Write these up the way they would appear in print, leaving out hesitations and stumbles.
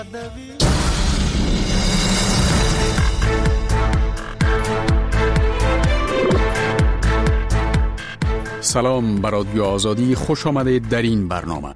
سلام، بر رادیو آزادی خوش آمدید در این برنامه.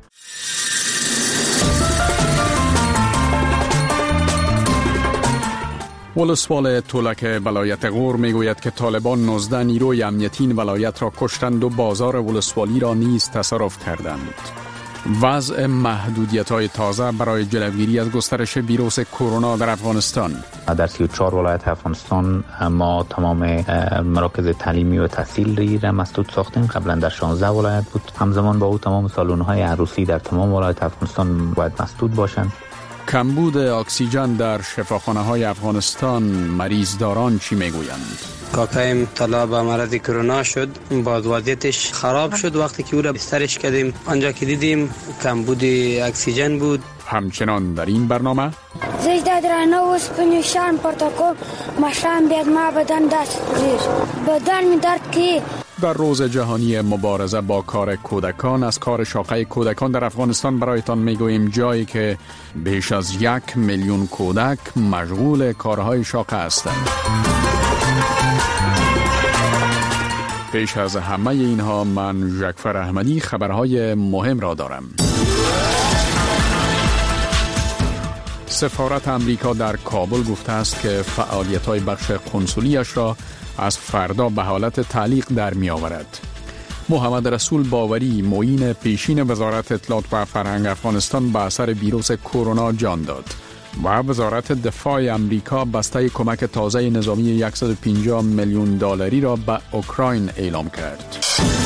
ولسوال تولک ولایت غور میگوید که طالبان 19 نیروی امنیتی این ولایت را کشتند و بازار ولسوالی را نیز تصرف کردند. وضع محدودیت‌های تازه برای جلوگیری از گسترش ویروس کرونا در افغانستان. در 34 ولایت افغانستان ما تمام مراکز تعلیمی و تحصیلی را مسدود ساختیم. قبلا در 16 ولایت بود. همزمان با او تمام سالن‌های عروسی در تمام ولایت افغانستان باید مسدود باشند. کمبود اکسیژن در شفاخانه‌های افغانستان، مریضداران چی میگویند؟ کاکایم طلا به مرض کرونا شد، باز وضعیتش خراب شد. وقتی که او را بسترش کردیم آنجا که دیدیم کمبود اکسیژن بود. همچنان در این برنامه زیده درانه و سپنیشان پرتاکل مشرم بیاد ما بدن دست ریش بدن می درد که در روز جهانی مبارزه با کار کودکان از کار شاخه کودکان در افغانستان برایتان میگوییم، جایی که بیش از 1 میلیون کودک مشغول کارهای شاخه هستند. پیش از همه اینها من ژکفر احمدی خبرهای مهم را دارم. سفارت امریکا در کابل گفته است که فعالیت‌های بخش قنسولیش را از فردا به حالت تعلیق در می آورد. محمد رسول باوری، معین پیشین وزارت اطلاعات و فرهنگ افغانستان، به اثر ویروس کرونا جان داد و وزارت دفاع امریکا بسته کمک تازه نظامی 150 میلیون دلاری را به اوکراین اعلام کرد.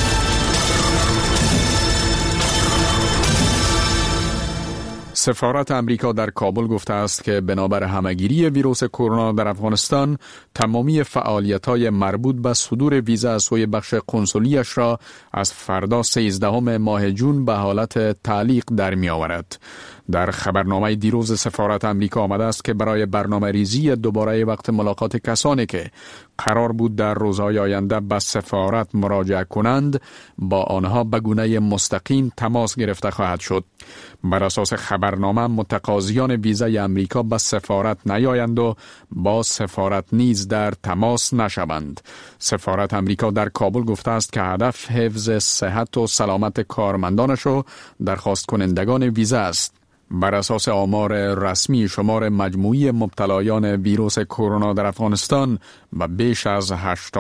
سفارت امریکا در کابل گفته است که بنابر همه‌گیری ویروس کرونا در افغانستان، تمامی فعالیت‌های مربوط به صدور ویزا از سوی بخش قنسولیش را از فردا 13 ماه جون به حالت تعلیق در می آورد. در خبرنامه دیروز سفارت امریکا آمده است که برای برنامه ریزی دوباره وقت ملاقات کسانی که قرار بود در روزهای آینده به سفارت مراجعه کنند، با آنها به گونه مستقیم تماس گرفته خواهد شد. بر اساس خبرنامه متقاضیان ویزای امریکا به سفارت نیایند و با سفارت نیز در تماس نشوند. سفارت امریکا در کابل گفته است که هدف حفظ صحت و سلامت کارمندانش و درخواست کنندگان ویزا است. بر اساس آمار رسمی، شمار مجموعی مبتلایان ویروس کرونا در افغانستان به بیش از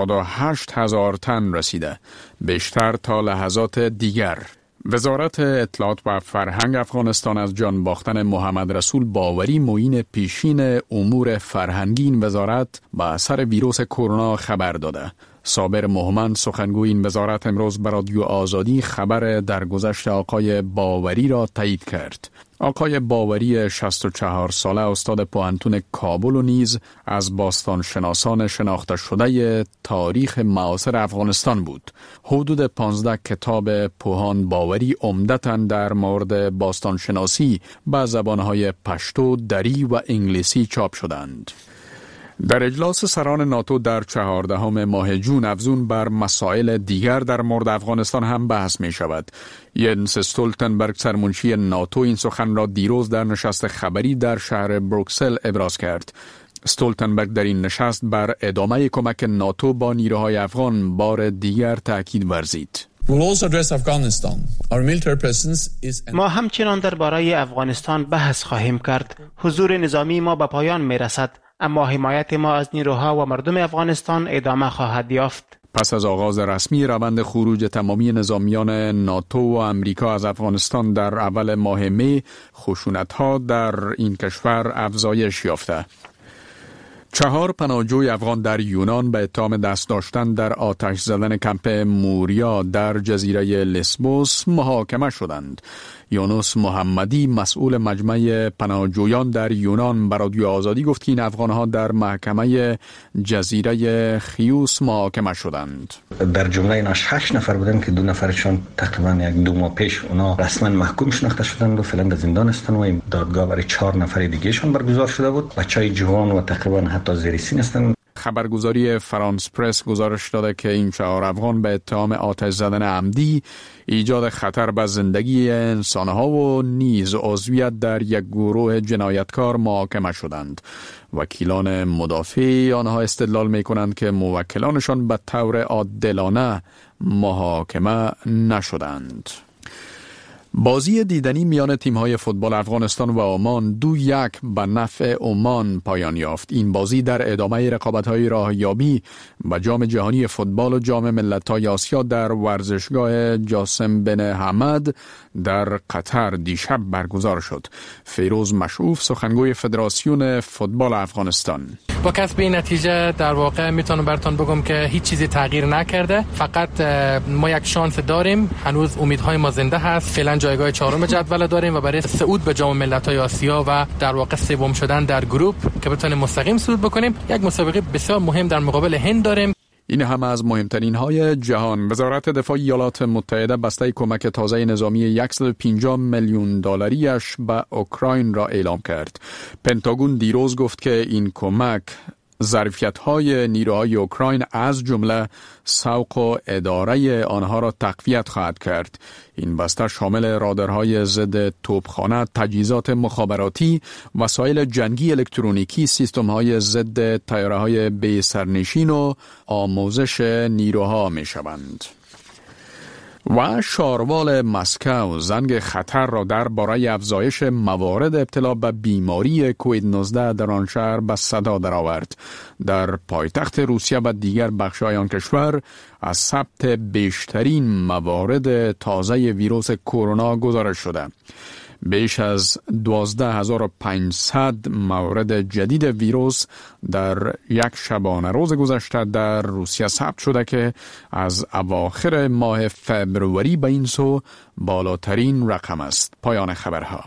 88,000 تن رسیده، بیشتر تا لحظات دیگر. وزارت اطلاعات و فرهنگ افغانستان از جان باختن محمد رسول باوری، معین پیشین امور فرهنگی این وزارت به اثر ویروس کرونا خبر داده. صابر محمد، سخنگوی این وزارت، امروز بر رادیو آزادی خبر درگذشت آقای باوری را تایید کرد. آقای باوری 64 ساله استاد پوهنتون کابل و نیز از باستانشناسان شناخته شده تاریخ معاصر افغانستان بود. حدود 15 کتاب پوهان باوری عمدتاً در مورد باستانشناسی به زبانهای پشتو، دری و انگلیسی چاپ شدند. در اجلاس سران ناتو در 14 ماه جون افزون بر مسائل دیگر در مورد افغانستان هم بحث می شود. ینس استولتنبرگ، سرمنشی ناتو، این سخن را دیروز در نشست خبری در شهر بروکسل ابراز کرد. استولتنبرگ در این نشست بر ادامه کمک ناتو با نیروهای افغان بار دیگر تاکید ورزید. ما همچنان درباره افغانستان بحث خواهیم کرد. حضور نظامی ما به پایان می رسد، اما حمایت ما از نیروها و مردم افغانستان ادامه خواهد یافت. پس از آغاز رسمی روند خروج تمامی نظامیان ناتو و امریکا از افغانستان در اول ماه می، خشونت‌ها در این کشور افزایش یافته. 4 پناهجوی افغان در یونان به اتهام دست داشتن در آتش زدن کمپ موریا در جزیره لسبوس محاکمه شدند. یونس محمدی، مسئول مجمع پناهجویان در یونان، بر رادیو آزادی گفت که این افغانها در محکمه جزیره خیوس محاکمه شدند. در جمله ایناش 8 نفر بودند که 2 نفرشان تقریبا 1-2 ماه پیش اونا رسما محکوم شناخته شدند و فعلا در زندان هستند و این دادگاه برای 4 نفر دیگه شون برگزار شده بود. بچهای جوان و تقریبا حتی زیر سن هستند. خبرگزاری فرانس پرس گزارش داده که این 4 افغان به اتهام آتش زدن عمدی، ایجاد خطر به زندگی انسانها و نیز عضویت در یک گروه جنایتکار محاکمه شدند. وکیلان مدافع آنها استدلال می کنند که موکلانشان به طور عادلانه محاکمه نشدند. بازی دیدنی میان تیم‌های فوتبال افغانستان و عمان 2-1 به نفع عمان پایان یافت. این بازی در ادامه رقابت‌های راهیابی به جام جهانی فوتبال و جام ملت‌های آسیا در ورزشگاه جاسم بن حمد در قطر دیشب برگزار شد. فیروز مشعوف، سخنگوی فدراسیون فوتبال افغانستان: با کسب این نتیجه در واقع میتونم براتون بگم که هیچ چیزی تغییر نکرده، فقط ما یک شانس داریم، هنوز امیدهای ما زنده هست. فعلا جایگاه 4م جدول داریم و برای صعود به جام ملت‌های آسیا و در واقع سوم شدن در گروه که بتونیم مستقیم صعود بکنیم، یک مسابقه بسیار مهم در مقابل هند داریم. این هم از مهمترین های جهان. وزارت دفاع ایالات متحده بسته کمک تازه نظامی $150 میلیون به اوکراین را اعلام کرد. پنتاگون دیروز گفت که این کمک ظرفیت‌های نیروهای اوکراین از جمله سوق و اداره آنها را تقویت خواهد کرد. این بسته شامل رادارهای ضد توپخانه، تجهیزات مخابراتی، وسایل جنگی الکترونیکی، سیستم‌های ضد طیاره‌های بی سرنشین و آموزش نیروها می‌شوند. و شاروال مسکو زنگ خطر را درباره افزایش موارد ابتلا به بیماری کووید 19 در آن شهر به صدا درآورد. در پایتخت روسیه و دیگر بخش‌های آن کشور از ثبت بیشترین موارد تازه ویروس کرونا گزارش شده. بیش از 12500 مورد جدید ویروس در یک شبانه روز گذشته در روسیه ثبت شده که از اواخر ماه فبروری به این سو بالاترین رقم است. پایان خبرها.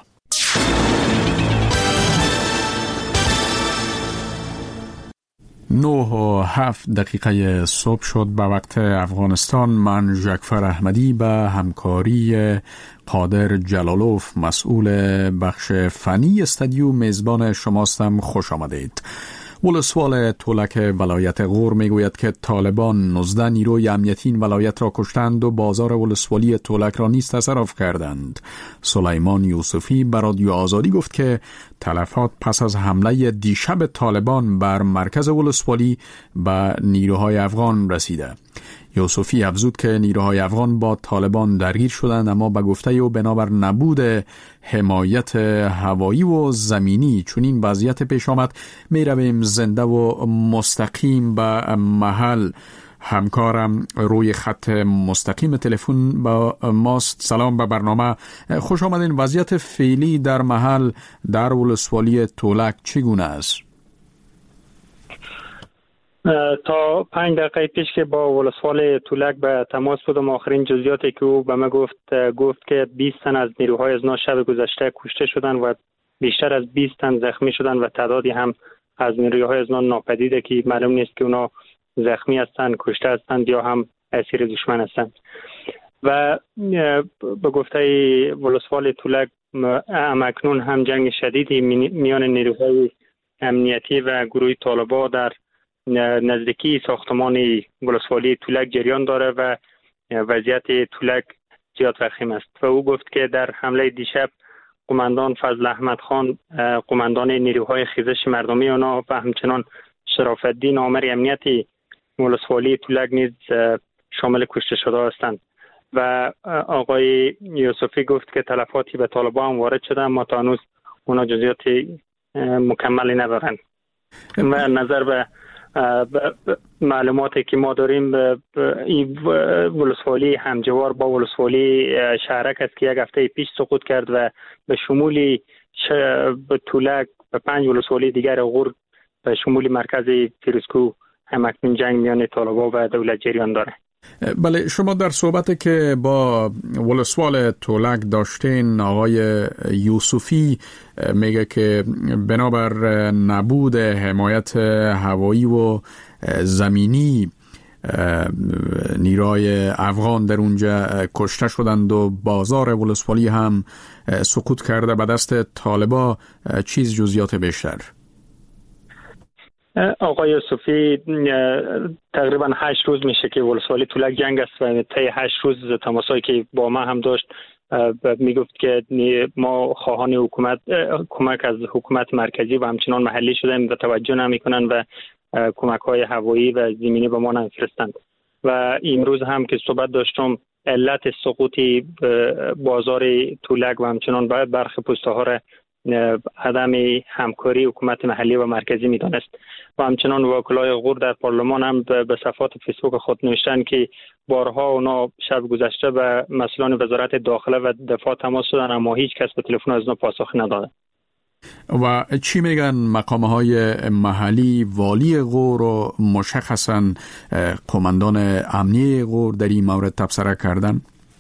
9:07 صبح شد به وقت افغانستان. من جعفر احمدی به همکاری قادر جلالوف مسئول بخش فنی استودیو میزبان شماستم. خوش آمدید. ولسوال تولک ولایت غور میگوید که طالبان 19 نیروی امنیتی این ولایت را کشتند و بازار ولسوالی تولک را نیز تصرف کردند. سلیمان یوسفی بر رادیو آزادی گفت که تلفات پس از حمله دیشب طالبان بر مرکز ولسوالی به نیروهای افغان رسیده. یوسفی افزود که نیروهای افغان با طالبان درگیر شدند، اما به گفته او بنابر نبود حمایت هوایی و زمینی چون این وضعیت پیش آمد می رویم زنده و مستقیم به محل. همکارم روی خط مستقیم تلفن با ماست. سلام به برنامه، خوش آمدین. وضعیت فعلی در محل در ولسوالی تولک چگونه است؟ تا 5 دقیقه پیش که با ولسوال تولک به تماس بودم، آخرین جزئیاتی که او به من گفت که 20 تن از نیروهای ازنا شب گذشته کشته شدند و بیشتر از 20 تن زخمی شدند و تعدادی هم از نیروهای ازنا ناپدیده که معلوم نیست که اونا زخمی هستند، کشته هستند یا هم اسیر دشمن هستند. و به گفته ولسوال تولک اکنون هم جنگ شدیدی میان نیروهای امنیتی و گروه طالبان در نزدیکی ساختمان ولسوالی تولک جریان داره و وضعیت تولک زیاد وخیم است. و او گفت که در حمله دیشب قماندان فضل احمد خان، قماندان نیروهای خیزش مردمی آنها و همچنان شرافت الدین آمر امنیتی ولسوالی تولک نیز شامل کشته شده هستند. و آقای یوسفی گفت که تلفاتی به طالبان وارد شده، اما تا هنوز اونا جزئیات مکملی ندارند. و نظر به معلوماتی که ما داریم، این ولسوالی همجوار با ولسوالی شهرک است که یک هفته پیش سقوط کرد و به شمول تولک و 5 ولسوالی دیگر غور به شمول مرکز فیروزکو هم اکنون جنگ میان طالبان و دولت جریان داره. بله، شما در صحبتی که با ولسوال تولک داشتین، آقای یوسفی میگه که بنابر نبود حمایت هوایی و زمینی نیروهای افغان در اونجا کشته شدند و بازار ولسوالی هم سقوط کرده به دست طالبا. چیز جزئیات بیشتر؟ آقای یوسفی تقریبا 8 روز میشه که ولسوالی تولک جنگ است و طی 8 روز تماسایی که با ما هم داشت میگفت که ما خواهان حکومت کمک از حکومت مرکزی و همچنان محلی شدیم و توجه نمیکنن و کمک‌های هوایی و زمینی به ما نمیفرستند. و امروز هم که صحبت داشتم علت سقوط بازار تولک و همچنان باید برخی پست‌ها را عدم همکاری حکومت محلی و مرکزی میدانست. و همچنان وکلای غور در پارلمان هم به صفحات فیسبوک خود نوشتن که بارها اونا شب گذشته به مسئولان وزارت داخله و دفاع تماس شدن اما هیچ کس به تلفن از اونا پاسخ نداده. و چی میگن مقامهای محلی؟ والی غور و مشخصا قماندان امنیه غور در این مورد تبصره کردن؟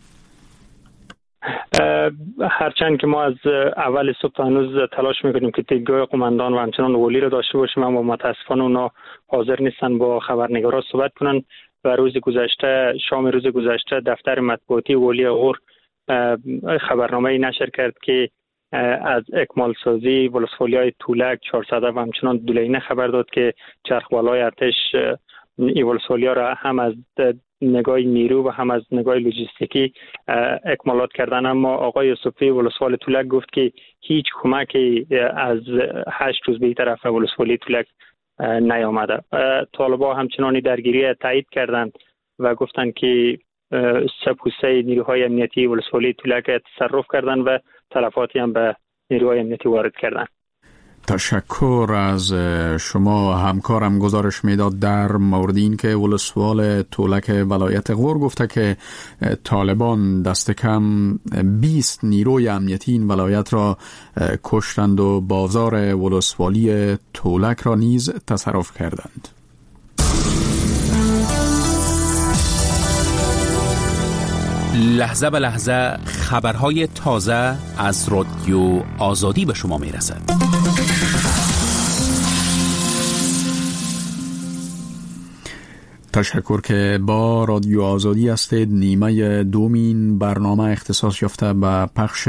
هرچند که ما از اول صبح تا هنوز تلاش میکنیم که دیدگاه قماندان و همچنان والی رو داشته باشیم اما متاسفانه اونا حاضر نیستن با خبرنگارا صحبت کنن. و روز گذشته شام روز گذشته دفتر مطبوعاتی والی غور خبرنامه‌ای نشر کرد که از اکمال سازی ولسوالی‌های تولک 400 و همچنان دولینه خبر داد که چرخوالای ارتش این ولسوالیا را هم از نگاه نیرو و هم از نگاه لوجستیکی اکمالات کردن. اما آقای یوسفی ولسوال تولک گفت که هیچ کمکی از 8 روز به طرف ولسوالی تولک نیامده. طالبان همچنانی درگیری تایید کردند و گفتند که سپوسه نیروهای امنیتی ولسوالی تولک تصرف کردند و تلفاتی هم به نیروهای امنیتی وارد کردند. تشکر از شما. همکارم گزارش میداد در مورد این که ولسوال تولک ولایت غور گفته که طالبان دست کم 20 نیروی امنیتی این ولایت را کشتند و بازار ولسوالی تولک را نیز تصرف کردند. لحظه به لحظه خبرهای تازه از رادیو آزادی به شما میرسد. تشکر که با رادیو آزادی هستید. نیمه دومین برنامه اختصاص یافته به پخش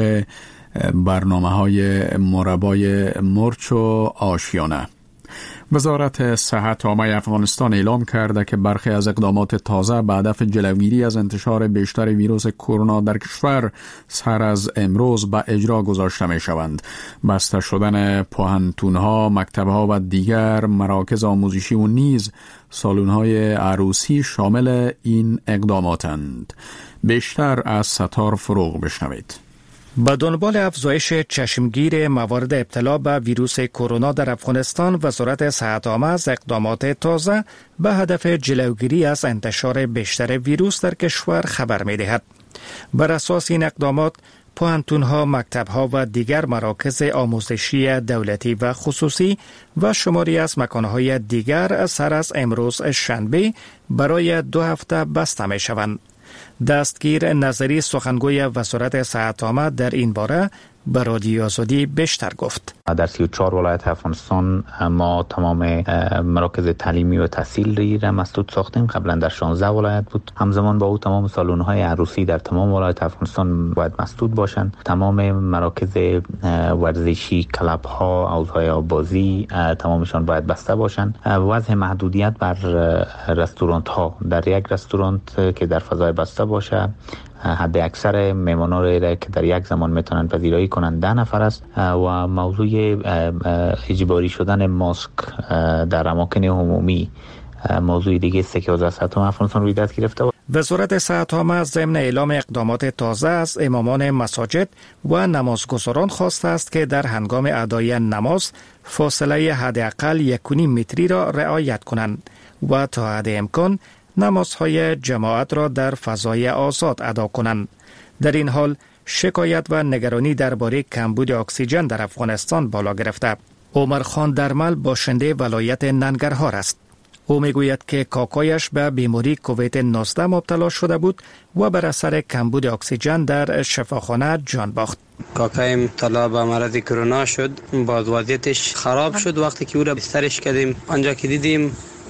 برنامه‌های مربای مرچ و آشیانه. وزارت صحت عامه افغانستان اعلام کرده که برخی از اقدامات تازه به هدف جلوگیری از انتشار بیشتر ویروس کرونا در کشور سر از امروز به اجرا گذاشته می شوند. بسته شدن پوهنتون‌ها، مکتب‌ها و دیگر مراکز آموزشی و نیز سالن‌های عروسی شامل این اقداماتند. بیشتر از ستار فروغ بشنوید. به دنبال افزایش چشمگیر موارد ابتلا به ویروس کرونا در افغانستان، وزارت صحت عامه از اقدامات تازه به هدف جلوگیری از انتشار بیشتر ویروس در کشور خبر می دهد. بر اساس این اقدامات، پوهنتون‌ها، مکتب‌ها و دیگر مراکز آموزشی دولتی و خصوصی و شماری از مکان‌های دیگر سر از امروز شنبه برای 2 هفته بسته می شوند. دستگیر نظری سخنگوی وزارت صحت عامه در این باره به رادیو آزادی بیشتر گفت. در 34 ولایت افغانستان ما تمام مراکز تعلیمی و تحصیلی را مسدود ساختیم. قبلا در 16 ولایت بود. همزمان با او تمام سالن‌های عروسی در تمام ولایت افغانستان باید مسدود باشند. تمام مراکز ورزشی، کلب‌ها، حوزهای آببازی تمامشان باید بسته باشند. وضع محدودیت بر رستوران‌ها، در یک رستوران که در فضای بسته باشه حد اکثر میمانان را که در یک زمان میتونن پذیرایی کنند 10 نفر است و موضوع اجباری شدن ماسک در اماکن عمومی موضوع دیگه است که وزارت صحت عامه افغانستان روی دست گرفته. وزارت صحت عامه ضمن اعلام اقدامات تازه از امامان مساجد و نمازگزاران خواسته است که در هنگام ادای نماز فاصله حداقل 1.5 متری را رعایت کنند و تا حد امکان نمازهای جماعت را در فضای آزاد ادا کنند. در این حال شکایت و نگرانی درباره کمبود اکسیژن در افغانستان بالا گرفته. عمر خان درمل باشنده ولایت ننگرهار است. او میگوید که کاکایش به بیماری کووید 19 مبتلا شده بود و بر اثر کمبود اکسیژن در شفاخانه جان باخت. کاکایم مبتلا به مرض کرونا شد. بعد وضعیتش خراب شد. وقتی که او را بسترش کردیم، آنجا که دیدیم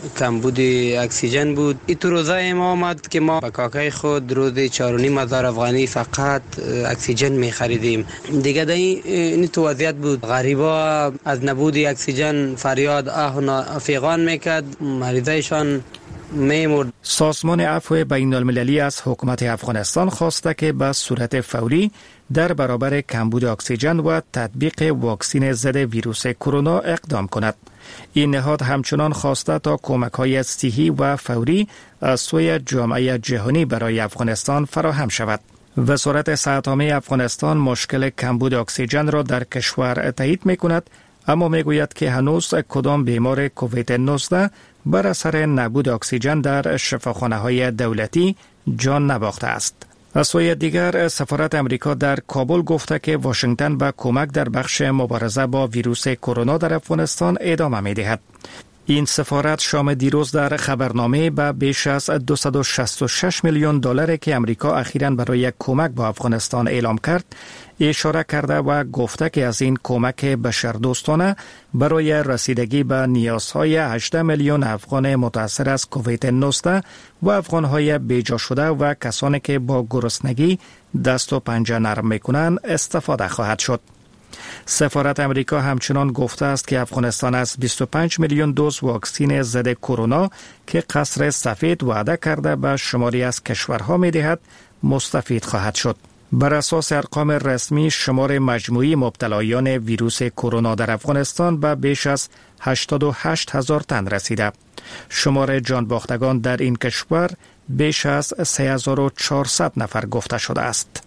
کمبود اکسیژن بود. این تو روزای ما آمد که ما با کاکای خود روز 4,500 افغانی فقط اکسیژن می خریدیم. دیگه این تو وضعیت بود. غریبا از نبود اکسیژن فریاد آه و فیغان میکرد، مریضایشان میمرد. سازمان عفو بین المللی از حکومت افغانستان خواسته که به صورت فوری در برابر کمبود اکسیژن و تطبیق واکسن ضد ویروس کرونا اقدام کند. این نهاد همچنان خواسته تا کمک‌های صحی و فوری از سوی جامعه جهانی برای افغانستان فراهم شود. وزارت صحت عامه افغانستان مشکل کمبود اکسیژن را در کشور تایید می‌کند، اما میگوید که هنوز کدام بیمار کووید 19 بر اثر نبود اکسیژن در شفاخانه‌های دولتی جان نباخته است. از سوی دیگر سفارت امریکا در کابل گفته که واشنگتن به کمک در بخش مبارزه با ویروس کرونا در افغانستان ادامه می‌دهد. این سفارت شام دیروز در خبرنامه به بیش از 266 میلیون دلار که امریکا اخیراً برای کمک با افغانستان اعلام کرد اشاره کرده و گفته که از این کمک بشردوستانه برای رسیدگی به نیازهای 18 میلیون افغان متاثر از کووید 19 و افغانهای بیجا شده و کسانی که با گرسنگی دست و پنجه نرم میکنند استفاده خواهد شد. سفارت امریکا همچنان گفته است که افغانستان از 25 میلیون دوز واکسن ضد کرونا که قصر سفید وعده کرده به شماری از کشورها می‌دهد مستفید خواهد شد. بر اساس ارقام رسمی شمار مجموعی مبتلایان ویروس کرونا در افغانستان به بیش از 88,000 تن رسیده. شمار جان باختگان در این کشور بیش از 3400 نفر گفته شده است.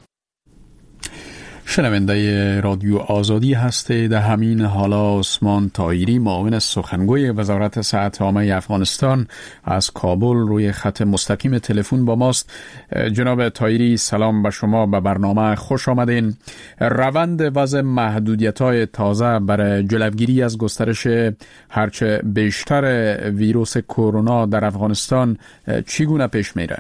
شنونده رادیو آزادی هستید. در همین حالا عثمان طاهری معاون سخنگوی وزارت صحت عامه افغانستان از کابل روی خط مستقیم تلفن با ماست. جناب طاهری سلام به شما، به برنامه خوش آمدین. روند وضع محدودیت‌های تازه برای جلوگیری از گسترش هرچه بیشتر ویروس کرونا در افغانستان چگونه پیش میره؟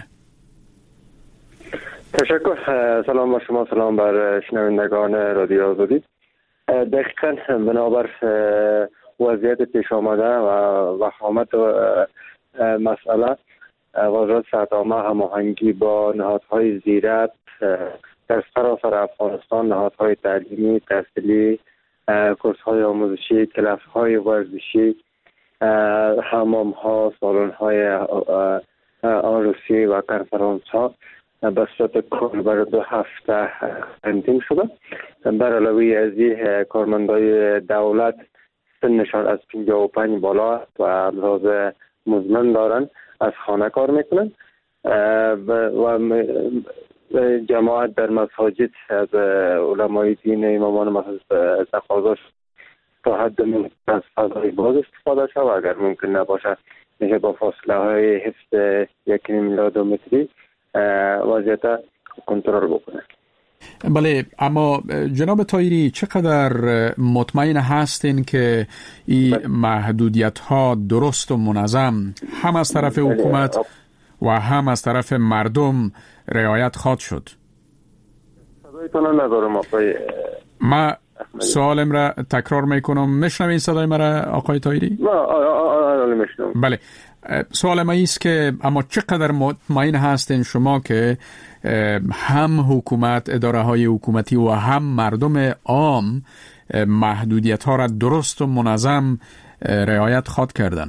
تشکر. سلام بر شما، سلام بر شنوندگان رادیو آزادی. دقیقاً بنابر وضعیت پیش آمده و وخامت مسئله، وزارت صحت عامه هماهنگی با نهادهای زیرت در سراسر افغانستان، نهادهای تعلیمی، تحصیلی، کورس‌های آموزشی، کلاس‌های ورزشی، حمام‌ها، سالن‌های عروسی و کنفرانس‌ها به صورت کل برای 2 هفته تنظیم شده. بر علاوه از این کارمندای دولت سنشان از 55 بالا و لحاظ مزمن دارن، از خانه کار میکنن و جماعت در مساجد از علمای دین، امامان مساجد تقاضاش تا حد ممکن از فضای باز استفاده شد و اگر ممکن نباشه میشه با فاصله های حفظ 1.5 میلیارد متری وضعیت کنترل بکنه. بله، اما جناب طاهری چقدر مطمئن هستین که این محدودیت ها درست و منظم هم از طرف حکومت و هم از طرف مردم رعایت خواهد شد؟ صدایتون ندارم آقای. ما سوالم را تکرار میکنم، میشنوین صدای مرا آقای طاهری؟ نه میشنوم. بله، سوال ما است که اما چقدر مطمئن هستین شما که هم حکومت، اداره های حکومتی و هم مردم عام محدودیت ها را درست و منظم رعایت خواهد کردن؟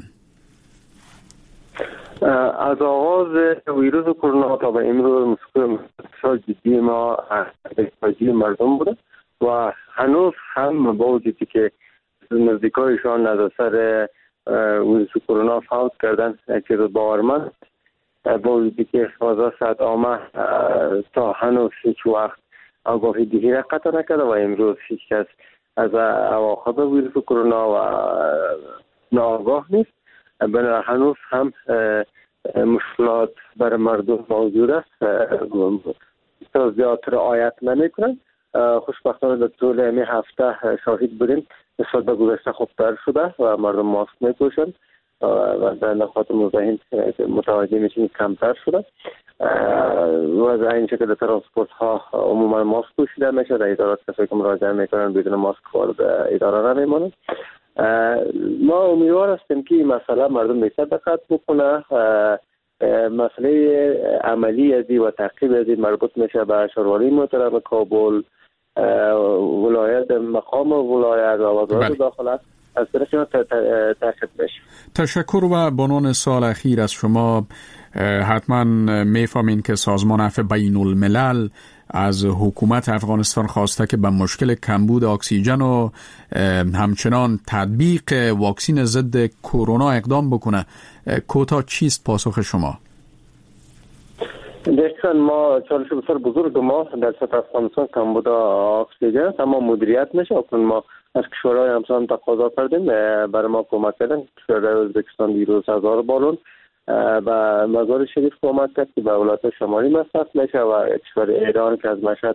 از آغاز ویروس کرونا تا به امروز مسئله جدی ما احتیاجی مردم بوده و هنوز هم با وجودی که نزدیکایشان از اثر ویروس کرونا فوت کردن که باورمند، با وجودی که وزارت صحت عامه تا هنوز هیچ وقت آگاهی دهی را قطع نکرده و امروز هیچ کس از عواقب ویروس کرونا و ناآگاه نیست. بنابراین هنوز هم مشکلات برای مردم موجود است، تا زیاد رعایت نمیکنند. خوشبختانه در طول این هفته شاهد بودیم نسبت به گذشته خوبتر شده و مردم ماسک میپوشند و در نقاط مزاحم متوجه میشیم کمتر شده و از این شکل ترانسپورت ها عموما ماسک پوشیده میشه. در ادارات کسایی که مراجعه میکنن بدون ماسک وارد اداره نمیمونن ما امیدوار هستیم که این مسئله مردم بیشتر دقت بکنه. مسئله عملی ازی و تعقیب ازی مربوط میشه به شهرواری محترم کابل، ولایت، مقام ولایت و وزارت داخله از طرف تعقیب بشه. تشکر. و بانون سال اخیر از شما حتما میفهمین که سازمان عفو بین الملل از حکومت افغانستان خواسته که به مشکل کمبود اکسیژن و همچنان تطبیق واکسین ضد کرونا اقدام بکنه. کوتاه چیست پاسخ شما؟ دقیقاً ما چالش بسیار بزرگ ما در سطح افغانستان کمبود اکسیژن اما مدیریت نشه. اکنون ما از کشورهای همسایه تقاضا کردیم برای ما کمک کردن. کشور ازبکستان دیروز 1000 بالون و مزار شریف کمک کرد که به ولایت شمالی مصرف میشه و کشور ایران که از مشهد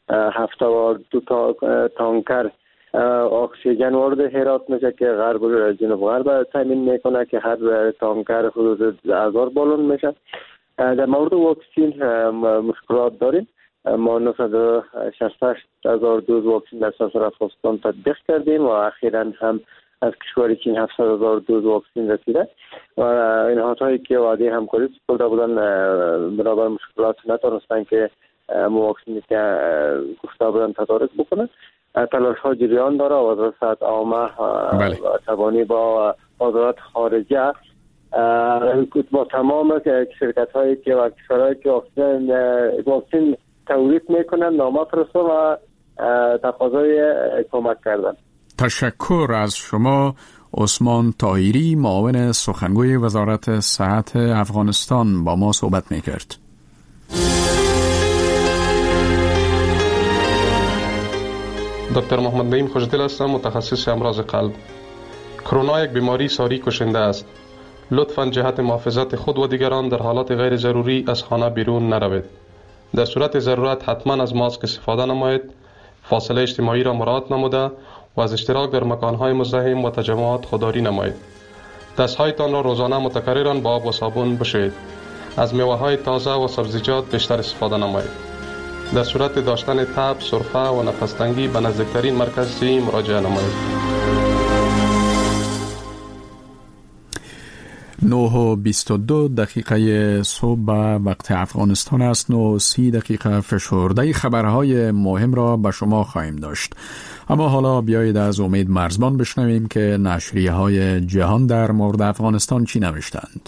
72 تانکر اکسیژن وارد هرات میشه که غرب جنوب غرب تامین میکنه که هر تانکر حدود 1000 بالون میشه. در مورد واکسین مشکلات داریم. ما 968,000 دوز واکسین در سراسر افغانستان تطبیق کردیم و اخیراً هم از کشور چین 700,000 دوز واکسین رسیده و این هایی که وعده همکاری سپرده بودن بنابر مشکلات نتونستن که واکسینی که گفته بودن تدارک بکنن. تلاش ها جریان داره. وزارت صحت عامه تبانی با وزارت خارجه با تمام شرکت هایی که و کشورهایی که واکسین تولید میکنن نامه فرسته و تقاضای کمک کردن. تشکر از شما. عثمان طاهری، معاون سخنگوی وزارت صحت افغانستان با ما صحبت میکرد. دکتر محمد نعیم خوشدل هستم، متخصص امراض قلب. کرونا یک بیماری ساری کشنده است. لطفاً جهت محافظت خود و دیگران در حالات غیر ضروری از خانه بیرون نروید. در صورت ضرورت حتما از ماسک استفاده نمایید. فاصله اجتماعی را مراعات نموده و از اشتراک در مکانهای مزدحم و تجمعات خودداری نمایید. دستهایتان را روزانه متکررا با آب و صابون بشویید. از میوه‌های تازه و سبزیجات بیشتر استفاده نمایید. در صورت داشتن تب، سرفه و نفس‌تنگی به نزدیکترین مرکز صحی مراجعه نمایید. 9:22 صبح به وقت افغانستان است. 9:30 فشرده خبرهای مهم را به شما خواهیم داشت. اما حالا بیایید از امید مرزبان بشنویم که نشریه‌های جهان در مورد افغانستان چی نوشتند.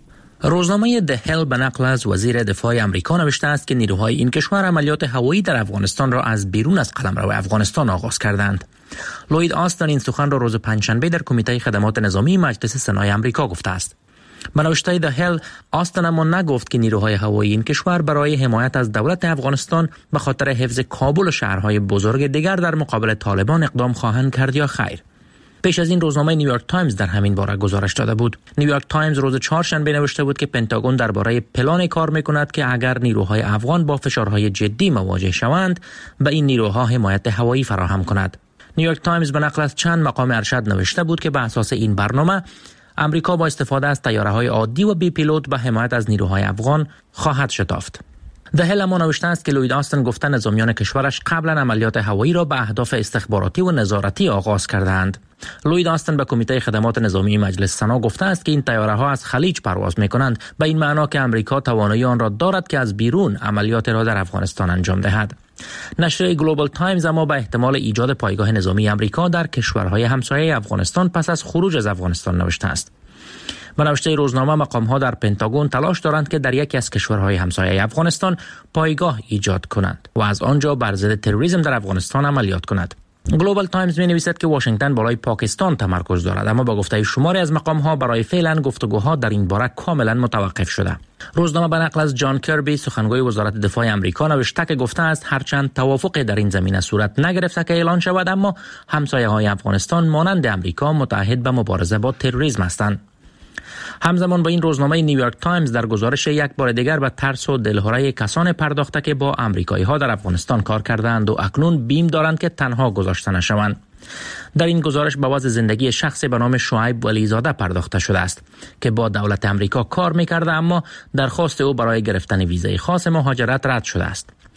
روزنامه ده هل به نقل از وزیر دفاع آمریکا نوشته است که نیروهای این کشور عملیات هوایی در افغانستان را از بیرون از قلمرو افغانستان آغاز کردند. لوید آستن این سخن را روز پنجشنبه در کمیته خدمات نظامی مجلس سنای آمریکا گفته است. به نوشته ده هل، آستن اما نگفت که نیروهای هوایی این کشور برای حمایت از دولت افغانستان به خاطر حفظ کابل و شهرهای بزرگ دیگر در مقابل طالبان اقدام خواهند کرد یا خیر. پیش از این روزنامه نیویورک تایمز در همین باره گزارش داده بود. نیویورک تایمز روز چهارشنبه نوشته بود که پنتاگون درباره پلان کار می‌کند که اگر نیروهای افغان با فشارهای جدی مواجه شوند، به این نیروها حمایت هوایی فراهم کند. نیویورک تایمز به نقل از چند مقام ارشد نوشته بود که به اساس این برنامه امریکا با استفاده از طیاره‌های عادی و بی پیلوت به حمایت از نیروهای افغان خواهد شتافت. ده هل اما نوشته است که لوید آستن گفته نظامیان کشورش قبلا عملیات هوایی را به اهداف استخباراتی و نظارتی آغاز کردند. لوید آستن به کمیته خدمات نظامی مجلس سنا گفته است که این طیاره‌ها از خلیج پرواز می‌کنند، به این معنا که امریکا توانایی آن را دارد که از بیرون عملیات را در افغانستان انجام دهد. نشریه گلوبال تایمز اما به احتمال ایجاد پایگاه نظامی امریکا در کشورهای همسایه افغانستان پس از خروج از افغانستان نوشته است. به نوشته روزنامه مقام‌ها در پنتاگون تلاش دارند که در یکی از کشورهای همسایه افغانستان پایگاه ایجاد کنند و از آنجا بر ضد تروریسم در افغانستان عملیات کند. گلوبال تایمز می‌نویسد که واشنگتن بالای پاکستان تمرکز دارد، اما با گفته شماری از مقام‌ها برای فعلا گفتگوها در این باره کاملا متوقف شده. روزنامه به نقل از جان کربی سخنگوی وزارت دفاع آمریکا نوشته که گفته است هرچند توافقی در این زمینه صورت نگرفته که اعلان شود، اما همسایه‌های افغانستان مانند آمریکا متعهد به مبارزه با تروریسم هستند. همزمان با این روزنامه نیویورک تایمز در گزارش یک بار دیگر به ترس و دلهره کسان پرداخته که با آمریکایی‌ها در افغانستان کار کردند و اکنون بیم دارند که تنها گذاشته نشوند. در این گزارش به وضع زندگی شخصی به نام شعیب ولیزاده پرداخته شده است که با دولت آمریکا کار می‌کرده، اما درخواست او برای گرفتن ویزای خاص مهاجرت رد شده است.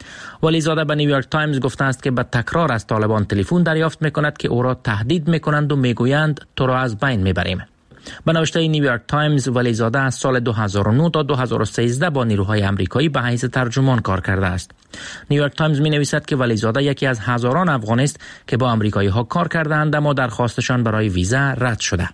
ولیزاده به نیویورک تایمز گفته است که به تکرار از طالبان تلفن دریافت میکند که او را تهدید میکنند و میگویند تو را از بین میبریم. به نوشته نیویورک تایمز، ولیزاده از سال 2009 تا 2013 با نیروهای آمریکایی به حیث ترجمان کار کرده است. نیویورک تایمز می نویسد که ولیزاده یکی از هزاران افغانی است که با آمریکایی ها کار کردند اما درخواستشان برای ویزا رد شده.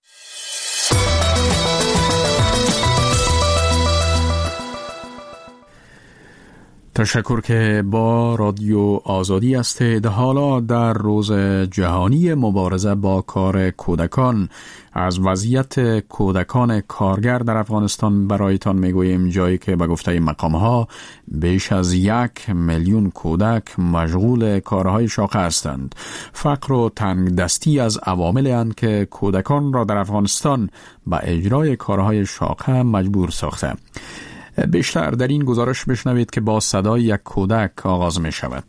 تشکر که با رادیو آزادی هستید. حالا در روز جهانی مبارزه با کار کودکان از وضعیت کودکان کارگر در افغانستان برایتان میگوییم، جایی که به گفته مقام‌ها بیش از 1 میلیون کودک مشغول کارهای شاقه هستند. فقر و تنگ دستی از عوامل اند که کودکان را در افغانستان به اجرای کارهای شاقه مجبور ساخته. بیشتر در این گزارش بشنوید که با صدای یک کودک آغاز می شود.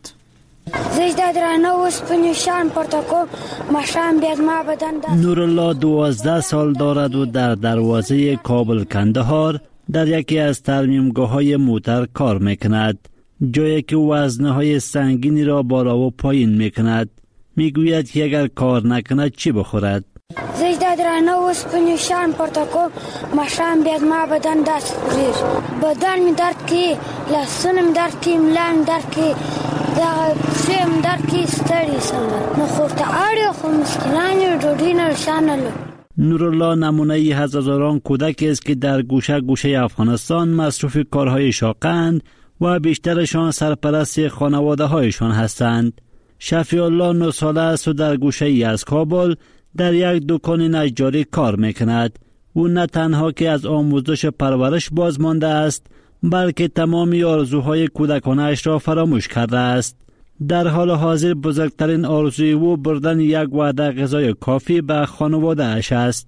نورالله 12 سال دارد و در دروازه کابل کندهار در یکی از ترمیمگاه‌های موتر کار میکند، جایی که وزنهای سنگینی را بالا و پایین میکند. میگوید که اگر کار نکند چی بخورد؟ زه د درانه اوسپنې شان پورته کوم ماښام بیا زما بدن داسې خوږېږي، بدن مې درد کوي، لاسونه مې درد کوي، ملا مې درد کوي، دغه پښې مې درد کوي، ستړی څنګه نو خور ته اړ خو مسکینان یې ډوډۍ نه شان نه لري. نورالله نمونه ای از هزاران کودک است که در گوشه گوشه افغانستان مصروف کارهای شاقند و بیشترشان سرپرست خانواده هایشان هستند. شفیع الله 9 ساله است و در گوشه ای از کابل در یک دکان نجاری کار میکند. او نه تنها که از آموزش پرورش باز مانده است، بلکه تمامی آرزوهای کودکانش را فراموش کرده است. در حال حاضر بزرگترین آرزوی او بردن یک وعده غذای کافی به خانواده اش است.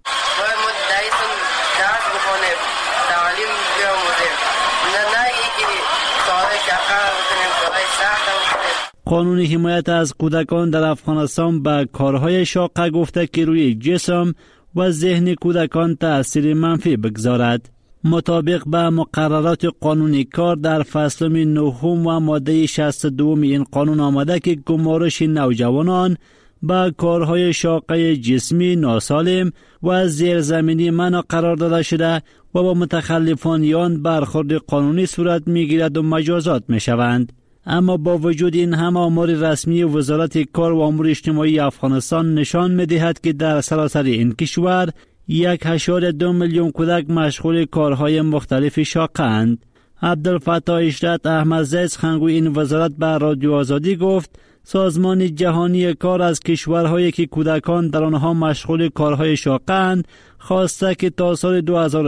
قانون حمایت از کودکان در افغانستان به کارهای شاقه گفته که روی جسم و ذهن کودکان تأثیر منفی بگذارد. مطابق به مقررات قانون کار در فصل 9 و ماده 62 این قانون آمده که گمارش نوجوانان به کارهای شاقه جسمی ناسالم و زیرزمینی منع قرار داده شده و با متخلفان برخورد قانونی صورت میگیرد و مجازات میشوند. اما با وجود این هم آمار رسمی وزارت کار و امور اجتماعی افغانستان نشان می‌دهد که در سراسر این کشور 1.2 میلیون کودک مشغول کارهای مختلف شاقه اند. عبدالفتاح اشرت احمدزی سخنگوی این وزارت به رادیو آزادی گفت سازمان جهانی کار از کشورهایی که کودکان در آنها مشغول کارهای شاقه اند خواسته که تا سال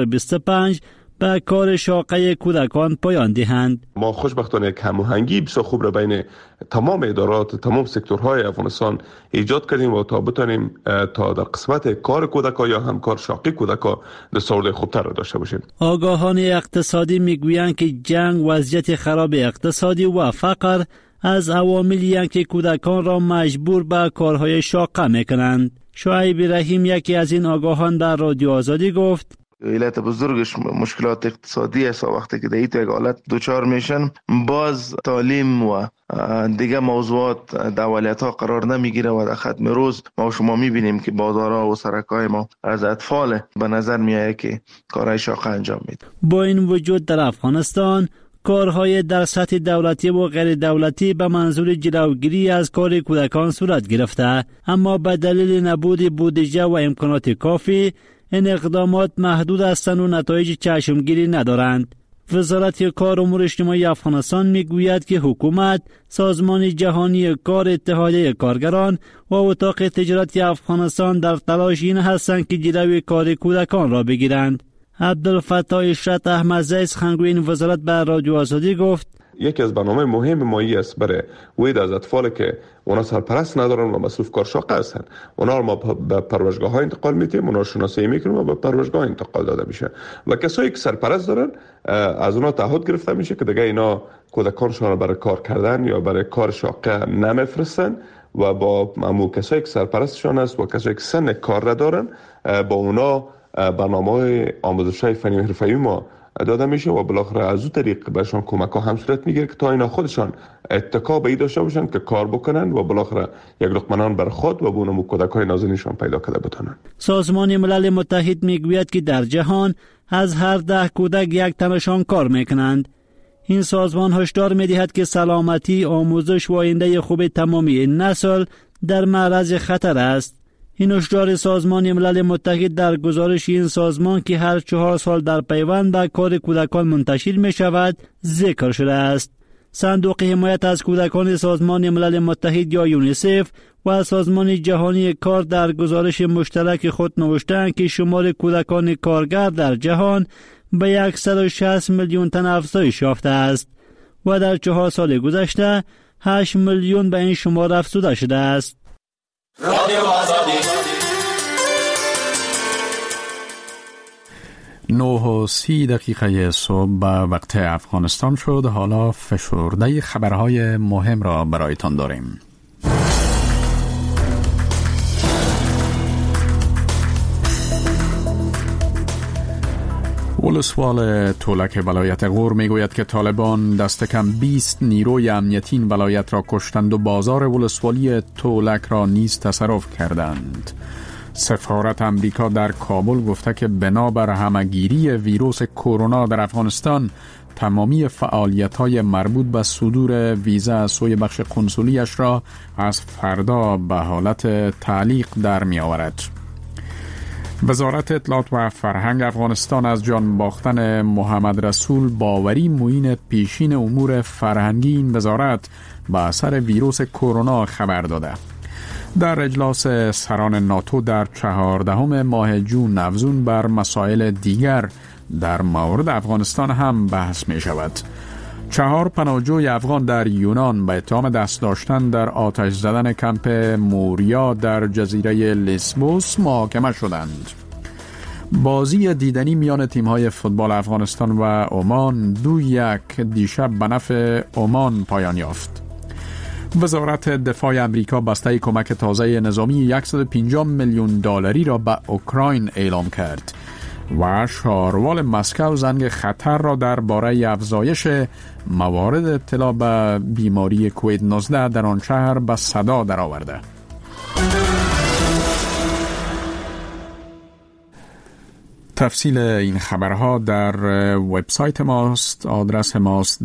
2025 به کار شاقه کودکان پایان دهند. ما خوشبختانه یک هماهنگی بسیار خوب را بین تمام ادارات، تمام سکتورهای افغانستان ایجاد کردیم و تا بتانیم تا در قسمت کار کودکان یا همکار شاقه کودکان دستاورد خوبتر را داشته باشیم. آگاهان اقتصادی میگویند که جنگ، وضعیت خراب اقتصادی و فقر از عواملی که کودکان را مجبور به کارهای شاقه میکنند. شعیب رحیم یکی از این آگاهان در رادیو آزادی گفت علت بزرگش مشکلات اقتصادی است. وقتی که در این حالت دوچار میشن باز تعلیم و دیگه موضوعات دولت ها قرار نمیگیره و در ختم روز ما شما میبینیم که بازارها و سرکای ما از اطفال به نظر میایه که کارهای شاقه انجام میده. با این وجود در افغانستان کارهای در سطح دولتی و غیر دولتی به منظور جلوگیری از کار کودکان صورت گرفته، اما به دلیل نبود بودجه و امکانات کافی این اقدامات محدود هستند و نتایج چشمگیری ندارند. وزارت کار و امور اجتماعی افغانستان میگوید که حکومت، سازمان جهانی کار، اتحادیه کارگران و اتاق تجارت افغانستان در تلاش این هستند که جلوی کار کودکان را بگیرند. عبدالفتاح اشرت احمدزی سخنگوی این وزارت به رادیو آزادی گفت یکی از برنامه مهم مایی است برای وید از اطفال که اونا سرپرست ندارن و مصروف کار شاقه هستن. اونا رو ما به پرورشگاه ها انتقال میدیم، اونا رو شناسایی میکنیم و به پرورشگاه انتقال داده میشه و کسایی که سرپرست دارن از اونا تعهد گرفته میشه که دیگه اینا کودکانشون برای کار کردن یا برای کار شاقه نمیفرستن و با معمول کسایی که سرپرستشان است و کسایی که سن کار ندارن با اونا برنامه‌های آموزش‌های فنی و حرفه‌ای ما داده میشه و بالاخره از اون طریق بهشان کمک ها هم صورت میگیره که تا اینا خودشان اتکا به این داشته باشن که کار بکنن و بالاخره یک لقمه نان بر خود و بونم کودکای نازنینشان پیدا کرده بتونن. سازمان ملل متحد میگوید که در جهان از هر 10 کودک یک تنشان کار میکنند. این سازمان هشدار می‌دهد که سلامتی، آموزش و آینده خوب تمامی نسل در معرض خطر است. این هشدار سازمان ملل متحد در گزارش این سازمان که هر 4 سال در پیوند به کار کودکان منتشر می‌شود ذکر شده است. صندوق حمایت از کودکان سازمان ملل متحد یا یونیسف و سازمان جهانی کار در گزارش مشترک خود نوشتند که شمار کودکان کارگر در جهان به 160 میلیون تن افزایش یافته است و در 4 سال گذشته 8 میلیون به این شمار افزوده شده است. رادیو آزادی 9:30 صبح به وقت افغانستان شد. حالا فشرده خبرهای مهم را برایتان داریم. ولسوال تولک ولایت غور میگوید که طالبان دست کم 20 نیروی امنیتی این ولایت را کشتند و بازار ولسوالی تولک را نیز تصرف کردند. سفارت امریکا در کابل گفته که بنابر همگیری ویروس کرونا در افغانستان تمامی فعالیت‌های مربوط به صدور ویزا از سوی بخش قنسولیش را از فردا به حالت تعلیق در می‌آورد. وزارت اطلاعات و فرهنگ افغانستان از جان باختن محمد رسول باوری معین پیشین امور فرهنگی این وزارت به اثر ویروس کرونا خبر داده. در اجلاس سران ناتو در 14 ماه جون افزون بر مسائل دیگر در مورد افغانستان هم بحث می شود. 4 پناهجوی افغان در یونان به اتهام دست داشتن در آتش زدن کمپ موریا در جزیره لیسبوس محاکمه شدند. بازی دیدنی میان تیم‌های فوتبال افغانستان و عمان 2-1 دیشب به نفع عمان پایان یافت. وزارت دفاع امریکا بسته کمک تازه نظامی $150 میلیون را به اوکراین اعلام کرد و شاروال مسکو زنگ خطر را درباره افزایش موارد ابتلا به بیماری کووید 19 در آن شهر به صدا درآورده. تفصیل این خبرها در وبسایت ماست. آدرس ماست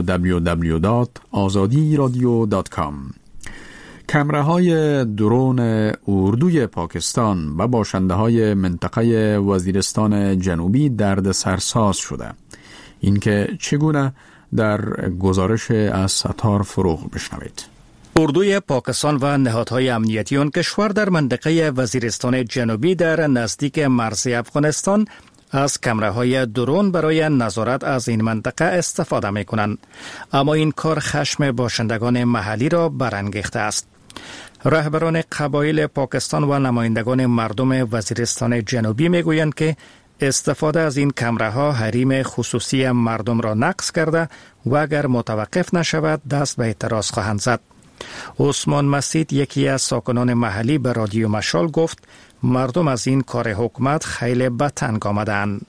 www.azadiradio.com. کمره‌های درون اردوی پاکستان و باشنده‌های منطقه وزیرستان جنوبی دردسرساز شده. این که چگونه در گزارش از ستار فروغ بشنوید. اردوی پاکستان و نهادهای امنیتی آن کشور در منطقه وزیرستان جنوبی در نزدیک مرز افغانستان از کمره‌های درون برای نظارت از این منطقه استفاده می‌کنند، اما این کار خشم باشندگان محلی را برانگیخته است. رهبران قبایل پاکستان و نمایندگان مردم وزیرستان جنوبی میگویند که استفاده از این کمره‌ها حریم خصوصی مردم را نقض کرده و اگر متوقف نشود دست به اعتراض خواهند زد. عثمان مسید یکی از ساکنان محلی به رادیو مشال گفت مردم از این کار حکومت خیلی به تنگ آمدند.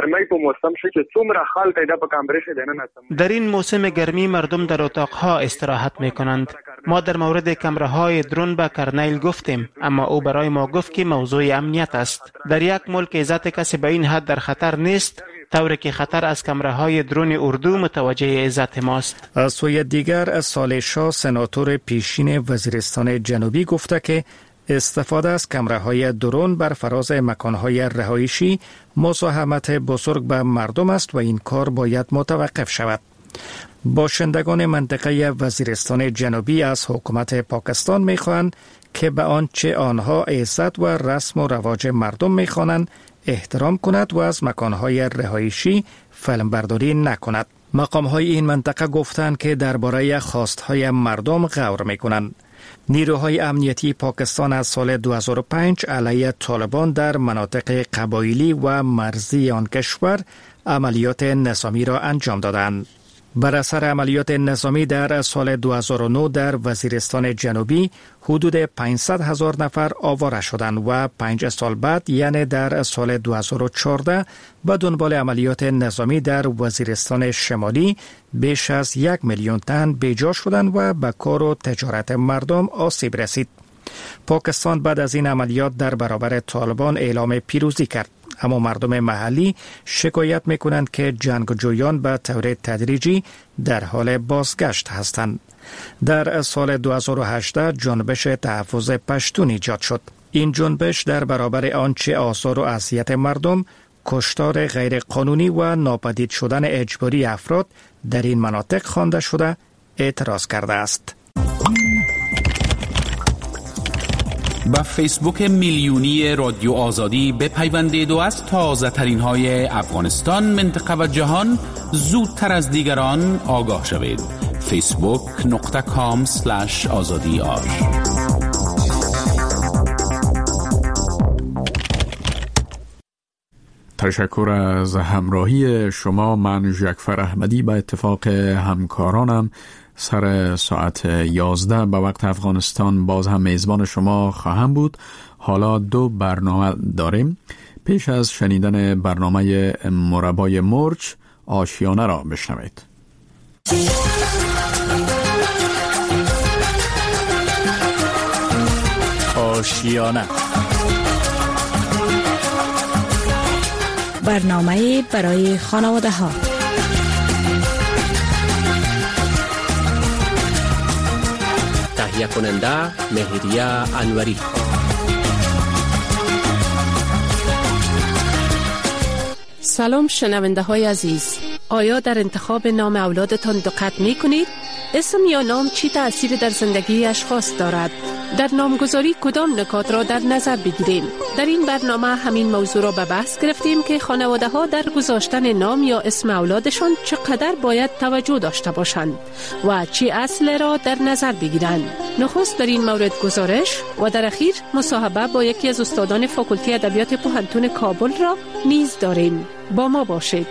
در این موسم گرمی مردم در اتاقها استراحت می کنند. ما در مورد کمره‌های درون به کرنیل گفتیم، اما او برای ما گفت که موضوع امنیت است. در یک ملک عزت کسی به این حد در خطر نیست، طوری که خطر از کمره‌های درون اردو متوجه عزت ماست. از سوی دیگر سالح شاه سناتور پیشین وزیرستان جنوبی گفته که استفاده از کمره‌های درون بر فراز مکان‌های رهایشی مزاحمت بزرگ به مردم است و این کار باید متوقف شود. باشندگان منطقه وزیرستان جنوبی از حکومت پاکستان می‌خواهند که به آنچه آنها عزت و رسم و رواج مردم می‌خوانند احترام کند و از مکان‌های رهایشی فیلمبرداری نکند. مقام‌های این منطقه گفتند که درباره خواست‌های مردم غور می‌کنند. نیروهای امنیتی پاکستان از سال 2005 علیه طالبان در مناطق قبایلی و مرزی آن کشور عملیات نظامی را انجام دادند. بر اثر عملیات نظامی در سال 2009 در وزیرستان جنوبی حدود 500,000 نفر آواره شدند و 5 سال بعد یعنی در سال 2014 به دنبال عملیات نظامی در وزیرستان شمالی بیش از 1 میلیون تن بیجا شدند و به کار و تجارت مردم آسیب رسید. پاکستان بعد از این عملیات در برابر طالبان اعلام پیروزی کرد، اما مردم محلی شکایت میکنند که جنگجویان به طور تدریجی در حال بازگشت هستند. در سال 2018 جنبش تحفظ پشتون ایجاد شد. این جنبش در برابر آنچه آزار و اذیت مردم، کشتار غیر قانونی و ناپدید شدن اجباری افراد در این مناطق خوانده شده اعتراض کرده است. با فیسبوک میلیونی رادیو آزادی بپیوندید و از تازه ترین های افغانستان، منطقه و جهان زودتر از دیگران آگاه شوید. facebook.com/azadi. تشکر از همراهی شما. من جعفر احمدی به اتفاق همکارانم سر ساعت 11 به وقت افغانستان باز هم میزبان شما خواهم بود. حالا 2 برنامه داریم. پیش از شنیدن برنامه مربای مرچ، آشیانه را بشنوید. آشیانه، برنامه برای خانواده ها. تهیه کننده مهریه انوری. سلام شنونده های عزیز، آیا در انتخاب نام اولادتان دقت می کنید؟ اسم یا نام چی تأثیر در زندگی اشخاص دارد؟ در نامگذاری کدام نکات را در نظر بگیریم؟ در این برنامه همین موضوع را به بحث گرفتیم که خانواده ها در گذاشتن نام یا اسم اولادشان چقدر باید توجه داشته باشند و چی اصل را در نظر بگیرند. نخست در این مورد گزارش و در اخیر مصاحبه با یکی از استادان فاکولته ادبیات پوهنتون کابل را نیز داریم. با ما باشید.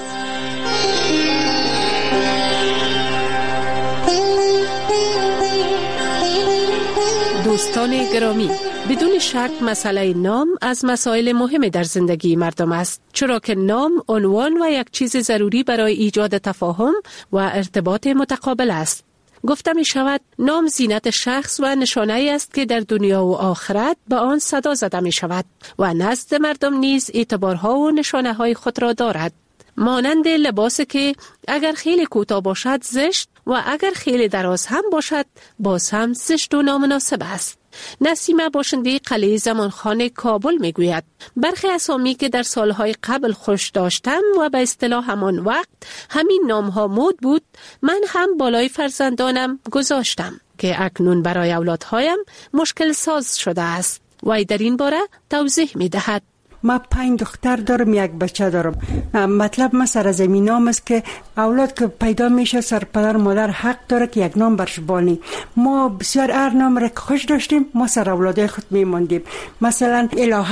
دوستان گرامی، بدون شک مسئله نام از مسائل مهم در زندگی مردم است، چرا که نام عنوان و یک چیز ضروری برای ایجاد تفاهم و ارتباط متقابل است. گفته می شود نام زینت شخص و نشانه است که در دنیا و آخرت به آن صدا زده می شود و نزد مردم نیز اعتبارها و نشانه های خود را دارد. مانند لباسی که اگر خیلی کوتاه باشد زشت و اگر خیلی دراز هم باشد باز هم زشت و نامناسب است. نسیمه باشنده قلعه زمانخانه کابل میگوید برخی اسامی که در سالهای قبل خوش داشتم و به اصطلاح همان وقت همین نامها مد بود، من هم بالای فرزندانم گذاشتم که اکنون برای اولادهایم مشکل ساز شده است. وی در این باره توضیح میدهد. ما 5 دختر دارم، 1 بچه دارم. مطلب ما سر زمین نام است که اولاد که پیدا میشه سر پدر مادر حق داره که یک نام برش بانی. ما بسیار هر نام را که خوش داشتیم ما سر اولادای خود میماندیم. مثلا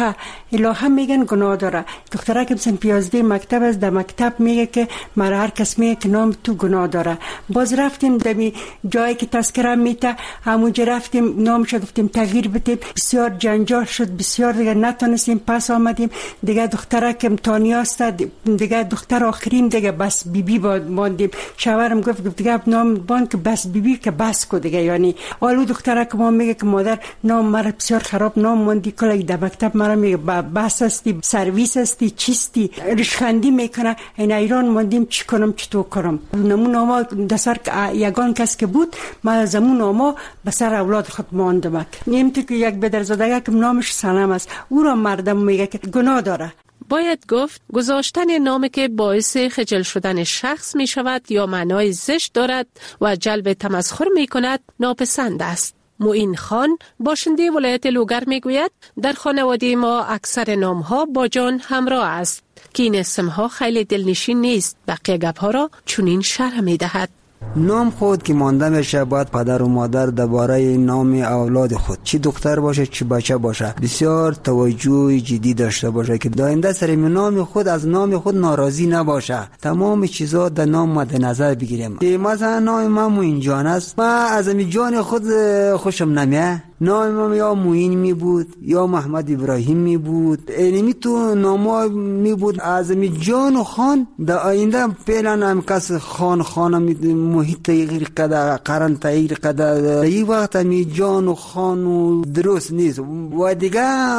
الهه میگن گناه داره. دختره که مثلا 15 مکتب است، در مکتب میگه که مرا هر کس میگه که نام تو گناه داره. باز رفتیم دمی جایی که تذکره میته همونجا رفتیم نامش گفتیم تغییر بدیم. بسیار جنجال شد، بسیار دیگه نتونستیم پس آمدیم. دیگه دختره که امتحانی است، دیگه دختر آخرین دیگه بس بیبی ماندیم. شوهرم گفت دیگه نام بان که بس بیبی که بس کو دیگه. یعنی آلو دختره که ما میگه که مادر نام مرا بسیار خراب نام ماندی، کلی در مکتب مرا میگه بس استی، سرویس استی، چیستی، ریشخندی میکنه. این ایران ماندیم چی کنم چطور کنم. نمونه ما دسر یگان کس که بود ما زمون ما به سر اولاد خود ماندم. نیم تو که یک بدرزادگی که نامش سنم است، او را مردم میگه که گناه داره. باید گفت گذاشتن نامی که باعث خجل شدن شخص می شود یا معنای زشت دارد و جلب تمسخر می کند ناپسند است. معین خان باشنده ولایت لوگر می گوید در خانواده ما اکثر نام ها با جان همراه است که این اسم ها خیلی دلنشین نیست. بقیه گپ ها را چنین شرح می دهد. نام خود که مانده میشه باید پدر و مادر درباره نام اولاد خود چه دختر باشه چه بچه باشه بسیار توجه جدی داشته باشه که داینده سر نام خود از نام خود ناراضی نباشه. تمام چیزا در نام مد نظر بگیریم. مثلا نام من موین جان است، من از این جان خود خوشم نمیاد. نام من یا موین می بود یا محمد ابراهیم می بود، اینمی تو نام می بود. از این جان و خان در آینده پیلان هم کس خانم محیط تغییر کده، قرن تغییر کده، این وقت همی جان و خان و درست نیست و دیگه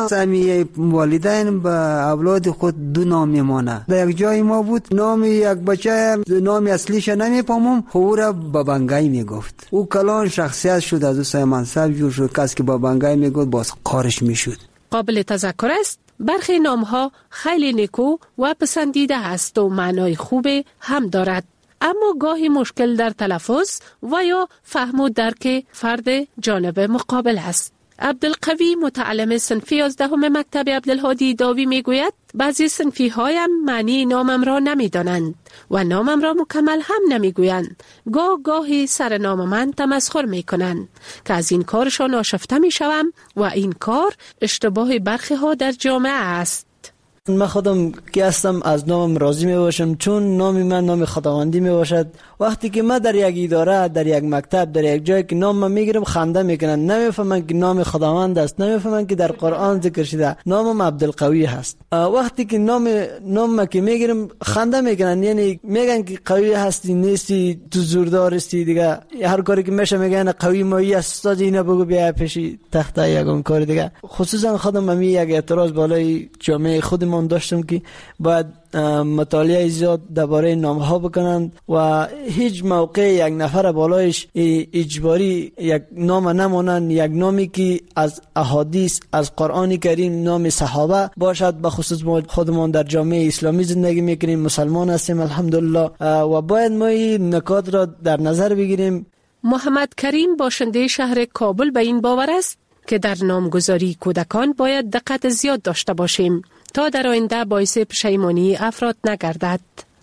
همی والدین به اولاد خود دو نام میمانه. در یک جای ما بود نام یک بچه نام اصلیش نمیفهمم، خورا بابنگای میگفت. او کلان شخصیت شد، از او سه منصب جور شد. کس که بابنگای میگفت باز قارش میشد. قابل تذکر است برخی نامها خیلی نیکو و پسندیده است و معنای خوب هم دارد، اما گاهی مشکل در تلفظ و یا فهم و درک فرد جانب مقابل است. عبدالقوی متعلم صنف 11 مکتب عبدالهادی داوی میگوید بعضی صنفی هایم معنی نامم را نمیدانند و نامم را مکمل هم نمیگویند. گاهی سر نام من تمسخر میکنند که از این کارشان آشفته میشوم و این کار اشتباه برخی ها در جامعه است. من خودم که هستم از نامم راضی می باشم، چون نام من نام خداوندی می باشد. وقتی که من در یک اداره، در یک مکتب، در یک جایی که نام من میگیرم خنده میکنن، نمیفهمن که نام خداوند است، نمیفهمن که در قرآن ذکر شده نامم عبدالقوی هست. وقتی که نام که میگیرم خنده میکنن، یعنی میگن که قوی هستی نیستی، تو زوردار هستی، دیگه هر کاری که میشه میگن قوی مایی است، استاد اینو بگو بیا پیشی تخته یگم کار دیگه. خصوصا خودم من یک اعتراض بالای جامعه خودم داشتم که باید مطالعه زیاد درباره نام‌ها بکنند و هیچ موقع یک نفر بالایش اجباری یک نام نمونن، یک نامی که از احادیث از قرآن کریم نام صحابه باشد. به خصوص ما خودمان در جامعه اسلامی زندگی میکنیم، مسلمان هستیم الحمدلله و باید ما این نکات را در نظر بگیریم. محمد کریم باشنده شهر کابل به این باور است که در نامگذاری کودکان باید دقت زیاد داشته باشیم تا در آینده باعث پشیمانی افراد نگردد.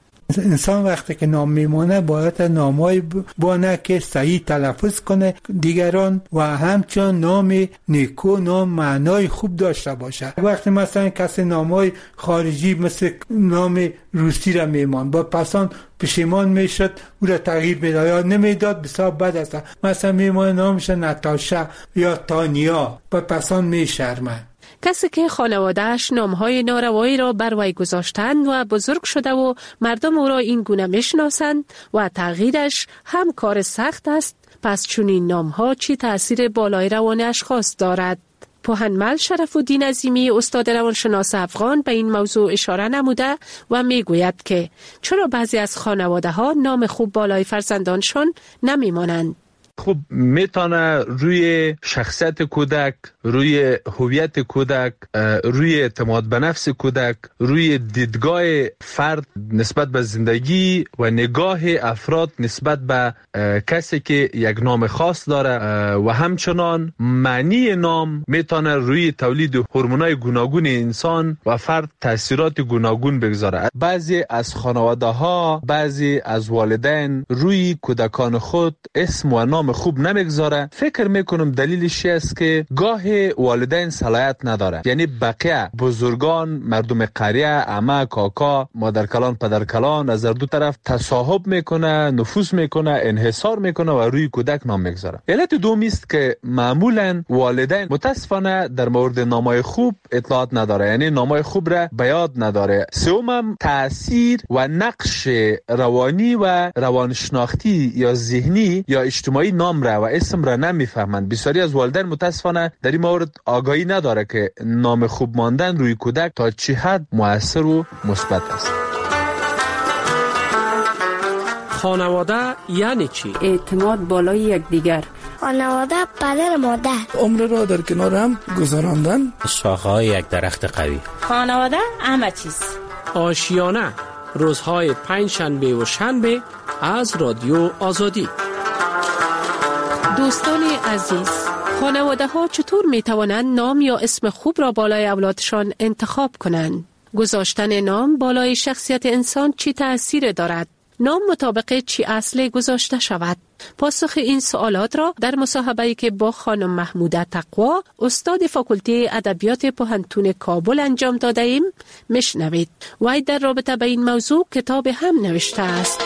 انسان وقتی که نام میمونه باید نامای بانه که صحیح تلفظ کنه دیگران و همچنان نام نیکو، نام معنای خوب داشته باشه. وقتی مثلا کسی نامای خارجی مثل نام روسی را میمان با پسان پشیمان میشد او را تغییر میداد یا نمیداد، بسیار بد است. مثلا میمونه نامش ناتاشا یا تانیا با پسان میشرمند. کسی که خانواده‌اش نامهای ناروایی را بر وی گذاشتند و بزرگ شده و مردم او را این گونه میشناسند و تغییرش هم کار سخت است، پس چنین نامها چی تأثیر بالای روان اشخاص دارد؟ پوهنمل شرف‌الدین عظیمی استاد روانشناس افغان به این موضوع اشاره نموده و میگوید که چرا بعضی از خانواده‌ها نام خوب بالای فرزندانشان نمیمانند. خب میتونه روی شخصیت کودک، روی هویت کودک، روی اعتماد به نفس کودک، روی دیدگاه فرد نسبت به زندگی و نگاه افراد نسبت به کسی که یک نام خاص داره و همچنان معنی نام میتونه روی تولید هورمونای گوناگون انسان و فرد تاثیرات گوناگون بگذاره. بعضی از خانواده ها، بعضی از والدین روی کودکان خود اسم و نام خوب نمیگذاره. فکر میکنم دلیلش است که گاه والدین صلاحیت نداره، یعنی بقیه بزرگان، مردم قریه، عمه، کاکا، مادرکلان، پدرکلان از دو طرف تصاحب میکنه، نفوذ میکنه، انحصار میکنه و روی کودک نام میگذاره. علت دومی است که معمولا والدین متاسفانه در مورد نامای خوب اطلاعات نداره، یعنی نامای خوب را به یاد نداره. سومم تاثیر و نقش روانی و روانشناختی یا ذهنی یا اجتماعی نام را و اسم را نمیفهمند. بسیاری از والدین متاسفانه در این مورد آگاهی نداره که نام خوب ماندن روی کودک تا چه حد مؤثر و مثبت است. خانواده یعنی چی؟ اعتماد بالای یکدیگر. خانواده پدر مادر. عمر را در کنار هم گذراندن. شاخه‌های یک درخت قوی. خانواده همه چیز. آشیانه روزهای پنجشنبه و شنبه از رادیو آزادی. دوستان عزیز، خانواده ها چطور می توانند نام یا اسم خوب را بالای اولادشان انتخاب کنند؟ گذاشتن نام بالای شخصیت انسان چی تأثیر دارد؟ نام مطابق چی اصلی گذاشته شود؟ پاسخ این سوالات را در مصاحبه‌ای که با خانم محموده تقوا استاد فاکولته ادبیات پوهنتون کابل انجام داده ایم میشنوید. وی در رابطه با این موضوع کتاب هم نوشته است.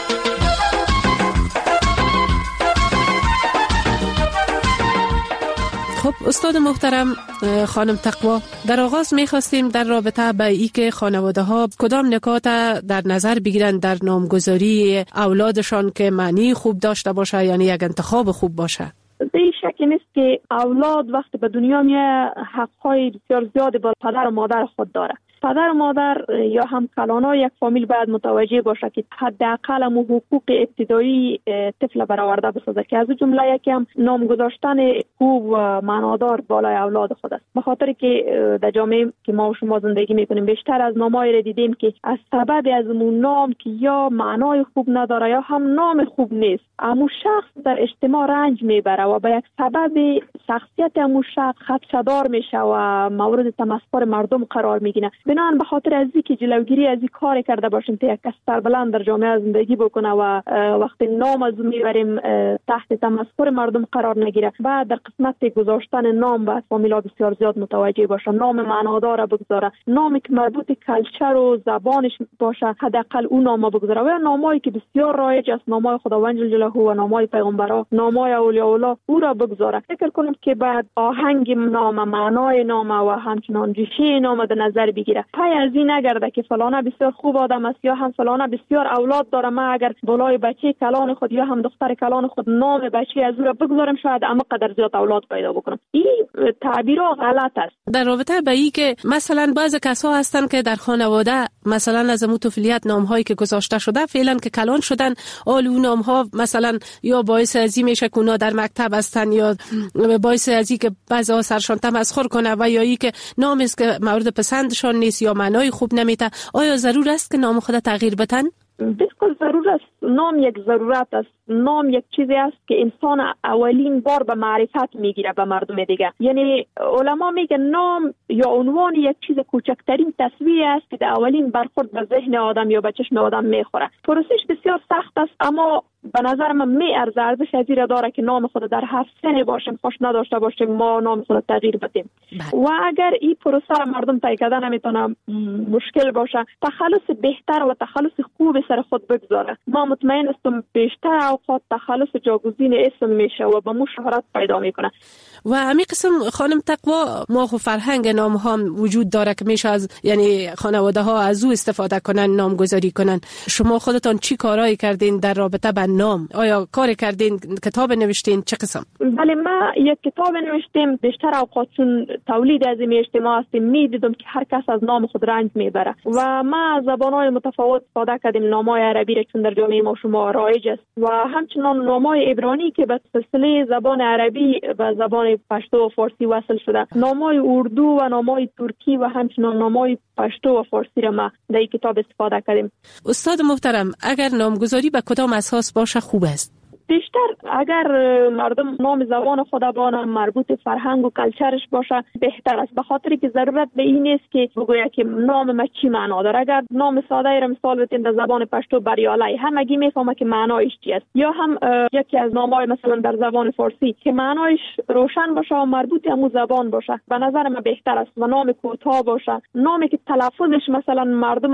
خب استاد محترم خانم تقوا، در آغاز می‌خواستیم در رابطه با این که خانواده ها کدام نکات در نظر بگیرند در نامگذاری اولادشان که معنی خوب داشته باشه، یعنی یک انتخاب خوب باشه. این شکی نیست که اولاد وقتی به دنیا میاد حق‌های بسیار زیادی با پدر و مادر خود داره. پدر و مادر یا هم کلانای یک فامیل باید متوجه باشه که حداقل حقوق ابتدایی طفل برآورده بسازه که از جمله یکی هم نام گذاشتن خوب و معنادار بالای اولاد خود است. به خاطر که در جامعه که ما و شما زندگی میکنیم بیشتر از نامایی را دیدیم که از سبب از اون نام که یا معنای خوب نداره یا هم نام خوب نیست، امو شخص در اجتماع رنج میبره و به یک سبب شخصیت امو شخص خدشه‌دار میشه و مورد تمسخر مردم قرار میگیره. بنان به خاطر از اینکه جلوگیری از این کار کرده باشیم تا یک کس سربلند در جامعه زندگی بکنه و وقتی نام از میبریم تحت تمسخر مردم قرار نگیره، بعد در قسمت گذاشتن نام باید فامیلا بسیار زیاد متوجه باشه. نام معنادار بگذاره، نامی که مربوط کلچر و زبانش باشه حداقل اون نام بگذاره و نامایی که بسیار رایج است، نامای خداوند جل جلاله و نامای پیغمبران، نامای اولیاء الله او را بگذاره. فکر کنم که بعد آهنگ نام، معنای نام و همچنان ریشه نام در نظر بگیره. پای از این نگرده که فلانه بسیار خوب آدم است یا هم فلانه بسیار اولاد داره، ما اگر بالای بچه کلان خود یا هم دختر کلان خود نام بچه از او را بگذارم شاید اما قدر زیاد اولاد پیدا بکنم. این تعبیرها غلط است. در رابطه با این که مثلا بعضی کسا هستن که در خانواده مثلا از امو طفولیت نام‌هایی که گذاشته شده فعلا که کلان شدن، اون نام‌ها مثلا یا باعث از این میشه که اونا در مکتب هستن یا باعث از این که بعضی سرشان تمسخر کنه و یا این که نامی است که مورد پسندشان نیست یا معنای خوب نمیده. آیا ضرور است که نام خود تغییر بدن؟ بالکل ضرور است. نام یک ضرورت است. نام یک چیزی است که انسان اولین بار به معرفت میگیره به مردم دیگه. یعنی علما میگن نام یا عنوان یک چیز کوچکترین تصویری است که در اولین برخورد به ذهن آدم یا به چشم آدم میخوره. پروسش بسیار سخت است اما به نظر من میارزه، ارزش از این داره که نام خود در هر سنی باشیم خوش نداشته باشیم ما نام خود تغییر بدیم. و اگر این پروسه مردم طی کردن نمیتونه مشکل باشه، تخلص بهتر و تخلص خوب سر خود بگذاره. ما مطمئن هستم بیشتر اوقات تخلص جاگزین اسم میشه و به مو شهرت پیدا میکنه. و همین قسم خانم تقوا، ما خو فرهنگ نام ها وجود داره که میشه از یعنی خانواده ها از او استفاده کنن، نامگذاری کنن. شما خودتان چی کارایی کردین در رابطه با نام؟ آیا کار کردین، کتاب نوشتین، چه قسم؟ بله ما یک کتاب نوشتیم. بیشتر اوقات چون تولید از این اجتماع هستیم میدیدم که هر کس از نام خود رنج میبره و ما زبانهای متفاوت استفاده کردیم. نامای عربی را چون در جامعه ما شما رایج است و همچنان نامای عبرانی که به سلسله زبان عربی به زبان پشتو و فارسی وصل شده، نامای اردو و نامای ترکی و همچنان نامای پشتو و فارسی را ما در این کتاب استفاده کردیم. استاد محترم، اگر نامگذاری به کدام اساس باشه خوب است؟ بیشتر اگر مردم نام زبان خود بانه مربوط فرهنگ و کلچرش باشه بهتر است، به خاطر که ضرورت به این نیست که بگوید که نام ما چی معنا داره. اگر نام ساده ای را مثال بتین در زبان پشتو بریالای، همگی میفهمه که معنایش چی است. یا هم یکی از نامای مثلا در زبان فارسی که معنایش روشن باشه و مربوط به همون زبان باشه به نظر من بهتر است. و نام کوتاه باشه، نامی که تلفظش مثلا مردم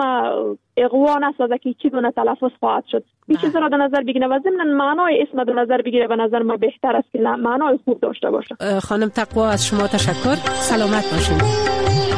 اغوا نسازه که چی گونه تلفظ خواهد شد. این چیزا را در نظر بگیره و ضمن معنای اسم در نظر بگیره. به نظر من بهتر است که معنای خوب داشته باشه. خانم تقوا از شما تشکر. سلامت باشین.